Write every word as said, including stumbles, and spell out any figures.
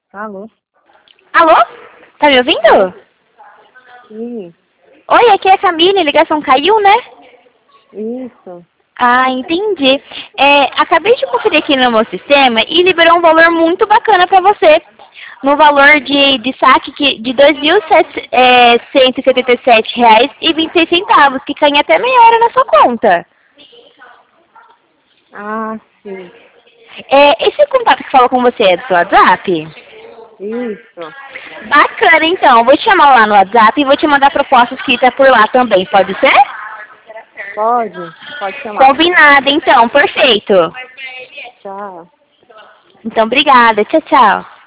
Alô? Alô? Tá me ouvindo? Sim, Oi, aqui é a Camila, a ligação caiu, né? isso. Ah, entendi. É, acabei de conferir aqui no meu sistema e liberou um valor muito bacana para você. No valor de, de saque que, de dois mil cento e setenta e sete reais e vinte e seis centavos, que cai em até meia hora na sua conta. Ah, sim. É, esse contato que falou com você é do seu WhatsApp? Isso. Bacana, então. Vou te chamar lá no WhatsApp e vou te mandar proposta escrita por lá também, pode ser? Pode? Pode chamar. Combinado, então. Perfeito. Tchau. Então, obrigada. Tchau, tchau.